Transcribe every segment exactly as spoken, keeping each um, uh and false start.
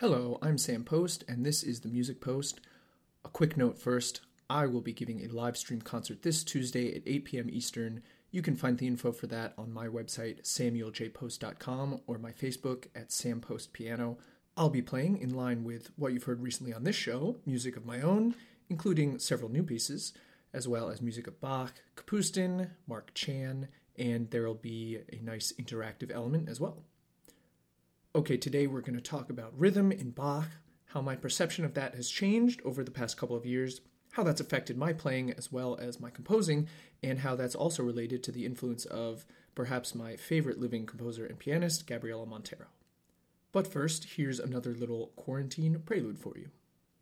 Hello, I'm Sam Post, and this is the Music Post. A quick note first, I will be giving a live stream concert this Tuesday at eight p.m. Eastern. You can find the info for that on my website, samuel j post dot com, or my Facebook at Sam Post Piano. I'll be playing in line with what you've heard recently on this show, music of my own, including several new pieces, as well as music of Bach, Kapustin, Mark Chan, and there'll be a nice interactive element as well. Okay, today we're going to talk about rhythm in Bach, how my perception of that has changed over the past couple of years, how that's affected my playing as well as my composing, and how that's also related to the influence of perhaps my favorite living composer and pianist, Gabriela Montero. But first, here's another little quarantine prelude for you.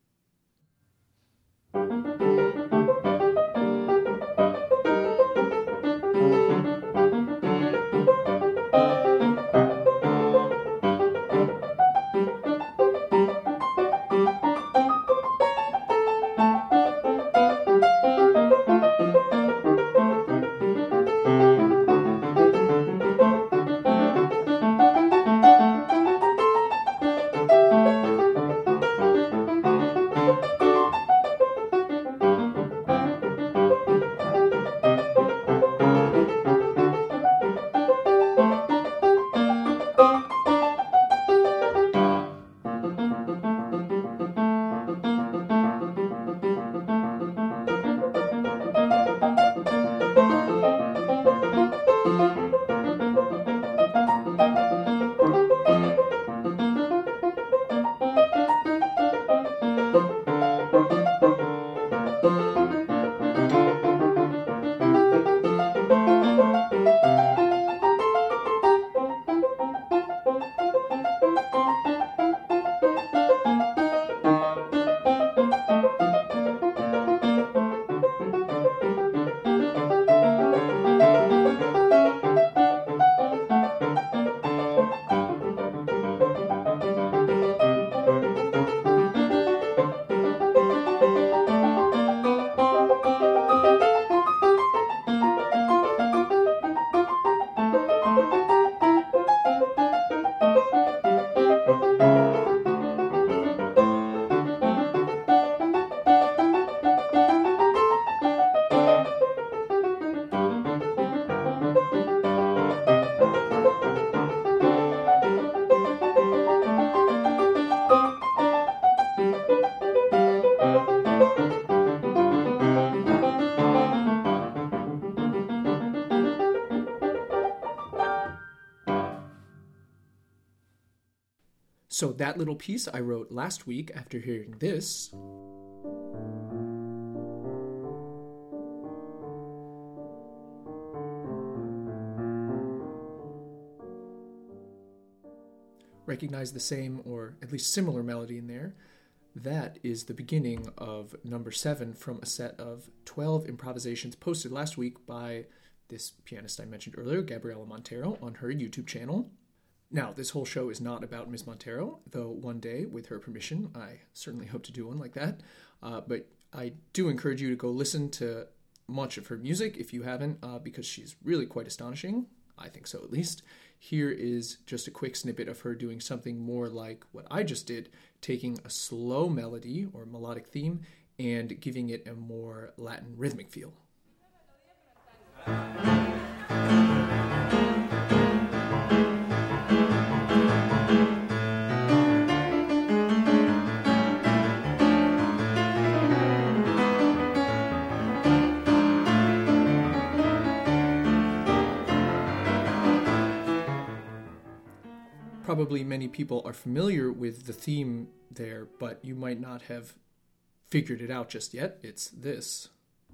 So that little piece I wrote last week after hearing this. Recognize the same or at least similar melody in there. That is the beginning of number seven from a set of twelve improvisations posted last week by this pianist I mentioned earlier, Gabriela Montero, on her YouTube channel. Now, this whole show is not about Miz Montero, though one day, with her permission, I certainly hope to do one like that. Uh, but I do encourage you to go listen to much of her music if you haven't, uh, because she's really quite astonishing. I think so, at least. Here is just a quick snippet of her doing something more like what I just did, taking a slow melody or melodic theme and giving it a more Latin rhythmic feel. Probably many people are familiar with the theme there, but you might not have figured it out just yet. It's this.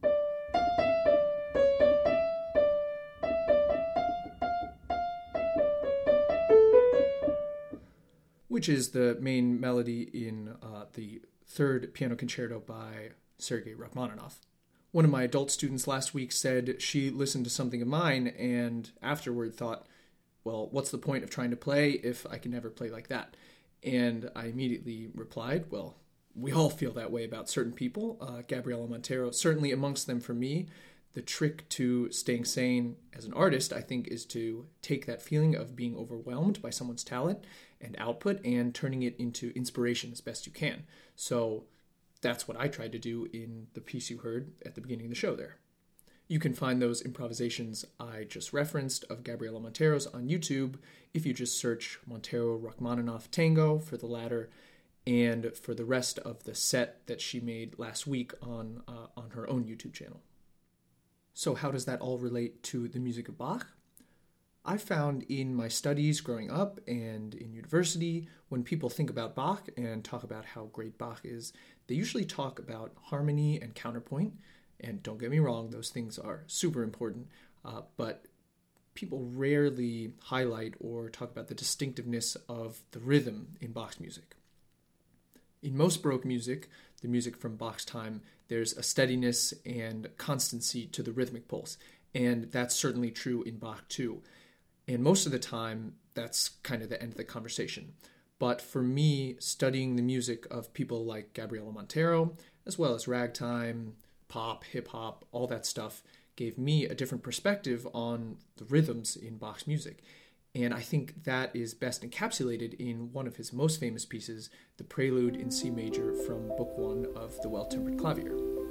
Which is the main melody in uh, the third piano concerto by Sergei Rachmaninoff. One of my adult students last week said she listened to something of mine and afterward thought, well, what's the point of trying to play if I can never play like that? And I immediately replied, well, we all feel that way about certain people. Uh, Gabriela Montero, certainly amongst them for me, The trick to staying sane as an artist, I think, is to take that feeling of being overwhelmed by someone's talent and output and turning it into inspiration as best you can. So that's what I tried to do in the piece you heard at the beginning of the show there. You can find those improvisations I just referenced of Gabriela Montero's on YouTube if you just search Montero Rachmaninoff Tango for the latter, and for the rest of the set that she made last week on uh, on her own YouTube channel. So how does that all relate to the music of Bach? I found in my studies growing up and in university, when people think about Bach and talk about how great Bach is, they usually talk about harmony and counterpoint. And don't get me wrong, those things are super important, uh, but people rarely highlight or talk about the distinctiveness of the rhythm in Bach's music. In most Baroque music, the music from Bach's time, there's a steadiness and constancy to the rhythmic pulse, and that's certainly true in Bach too. And most of the time, that's kind of the end of the conversation. But for me, studying the music of people like Gabriela Montero, as well as ragtime, pop, hip-hop, all that stuff, gave me a different perspective on the rhythms in Bach's music. And I think that is best encapsulated in one of his most famous pieces, the Prelude in C major from Book One of The Well-Tempered Clavier.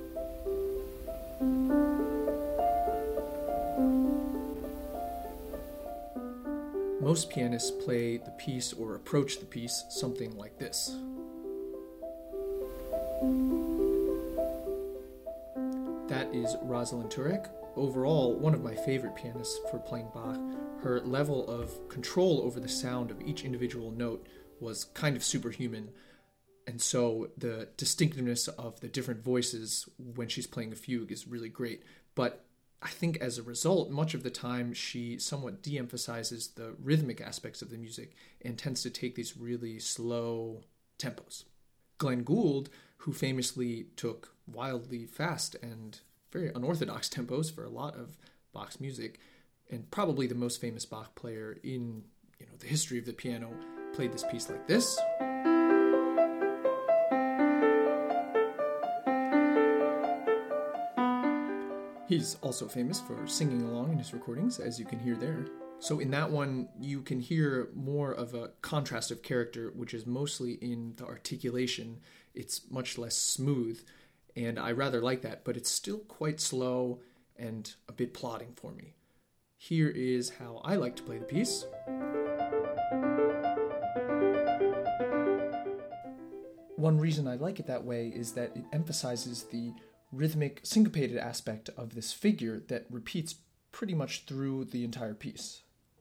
Most pianists play the piece or approach the piece something like this. That is Rosalind Turek. Overall, one of my favorite pianists for playing Bach. Her level of control over the sound of each individual note was kind of superhuman. And so the distinctiveness of the different voices when she's playing a fugue is really great. But I think as a result, much of the time she somewhat de-emphasizes the rhythmic aspects of the music and tends to take these really slow tempos. Glenn Gould, who famously took wildly fast and very unorthodox tempos for a lot of Bach's music, and probably the most famous Bach player in you know the history of the piano, played this piece like this. He's also famous for singing along in his recordings, as you can hear there. So in that one, you can hear more of a contrast of character, which is mostly in the articulation. It's much less smooth, and I rather like that, but it's still quite slow and a bit plodding for me. Here is how I like to play the piece. One reason I like it that way is that it emphasizes the rhythmic, syncopated aspect of this figure that repeats pretty much through the entire piece.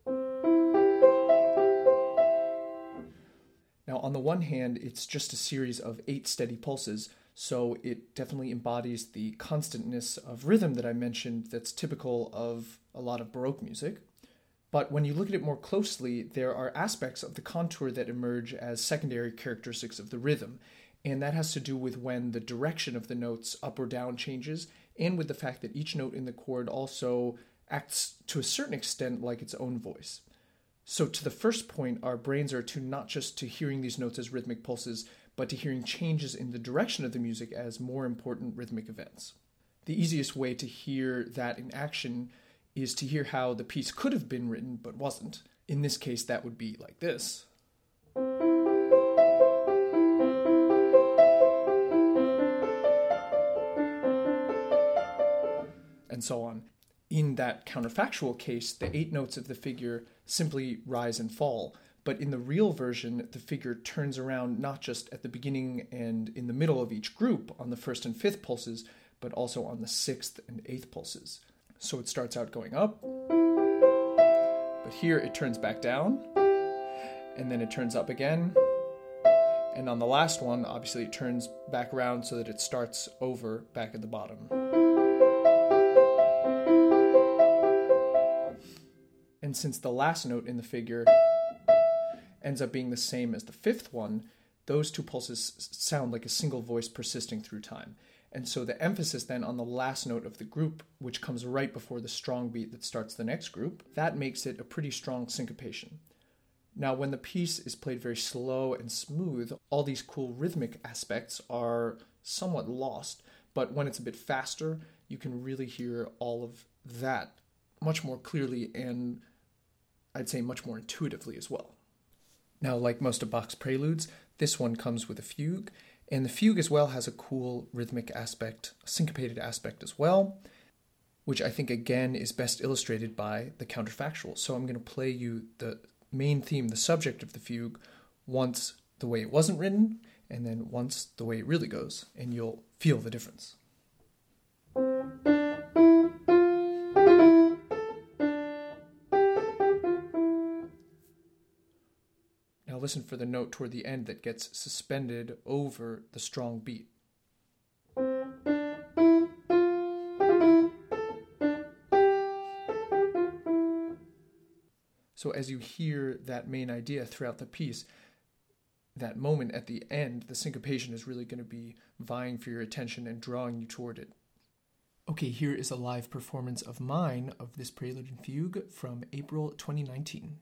Now, on the one hand, it's just a series of eight steady pulses, so it definitely embodies the constantness of rhythm that I mentioned that's typical of a lot of Baroque music. But when you look at it more closely, there are aspects of the contour that emerge as secondary characteristics of the rhythm, and that has to do with when the direction of the notes up or down changes, and with the fact that each note in the chord also acts to a certain extent like its own voice. So to the first point, our brains are attuned not just to hearing these notes as rhythmic pulses, but to hearing changes in the direction of the music as more important rhythmic events. The easiest way to hear that in action is to hear how the piece could have been written but wasn't. In this case, that would be like this. And so on. In that counterfactual case, the eight notes of the figure simply rise and fall. But in the real version, the figure turns around not just at the beginning and in the middle of each group on the first and fifth pulses, but also on the sixth and eighth pulses. So it starts out going up, but here it turns back down, and then it turns up again. And on the last one, obviously it turns back around so that it starts over back at the bottom. And since the last note in the figure ends up being the same as the fifth one, those two pulses sound like a single voice persisting through time. And so the emphasis then on the last note of the group, which comes right before the strong beat that starts the next group, that makes it a pretty strong syncopation. Now, when the piece is played very slow and smooth, all these cool rhythmic aspects are somewhat lost. But when it's a bit faster, you can really hear all of that much more clearly and I'd say much more intuitively as well. Now, like most of Bach's preludes, this one comes with a fugue, and the fugue as well has a cool rhythmic aspect, a syncopated aspect as well, which I think again is best illustrated by the counterfactual. So I'm going to play you the main theme, the subject of the fugue, once the way it wasn't written, and then once the way it really goes, and you'll feel the difference. Now listen for the note toward the end that gets suspended over the strong beat. So as you hear that main idea throughout the piece, that moment at the end, the syncopation is really going to be vying for your attention and drawing you toward it. Okay, here is a live performance of mine of this prelude and fugue from April twenty nineteen.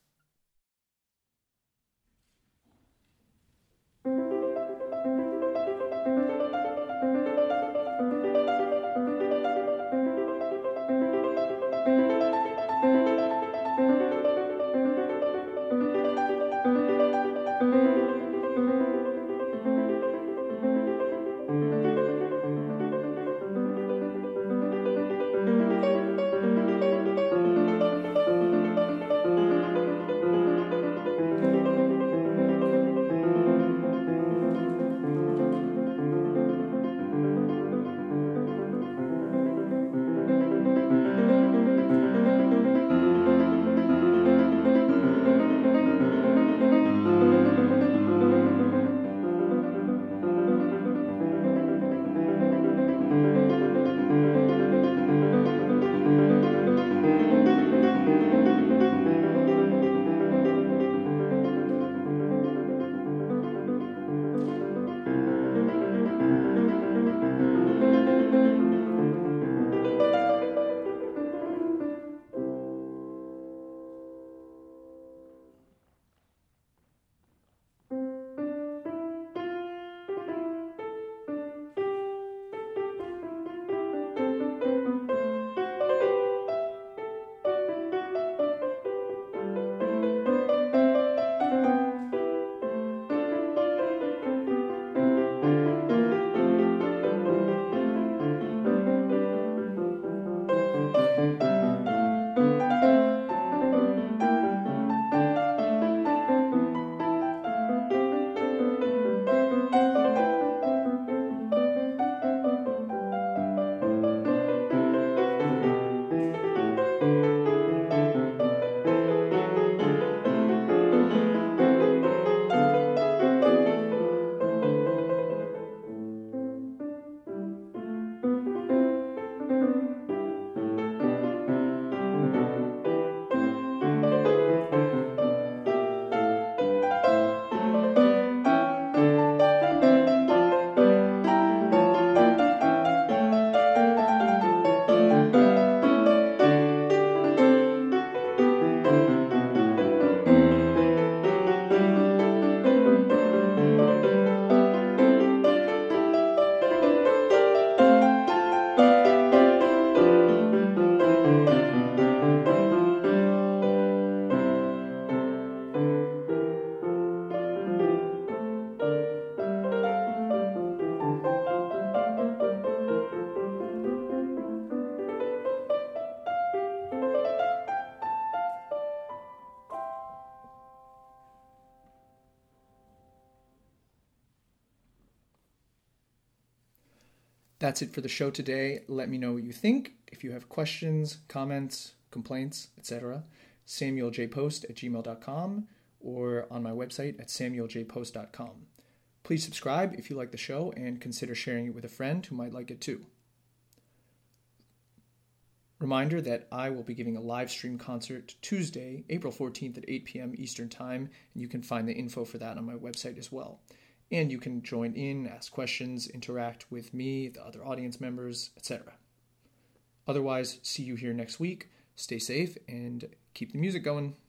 That's it for the show today. Let me know what you think. If you have questions, comments, complaints, et cetera, samuel j post at gmail dot com or on my website at samuel j post dot com. Please subscribe if you like the show and consider sharing it with a friend who might like it too. Reminder that I will be giving a live stream concert Tuesday, April fourteenth at eight p.m. Eastern Time, and you can find the info for that on my website as well. And you can join in, ask questions, interact with me, the other audience members, et cetera. Otherwise, see you here next week. Stay safe and keep the music going.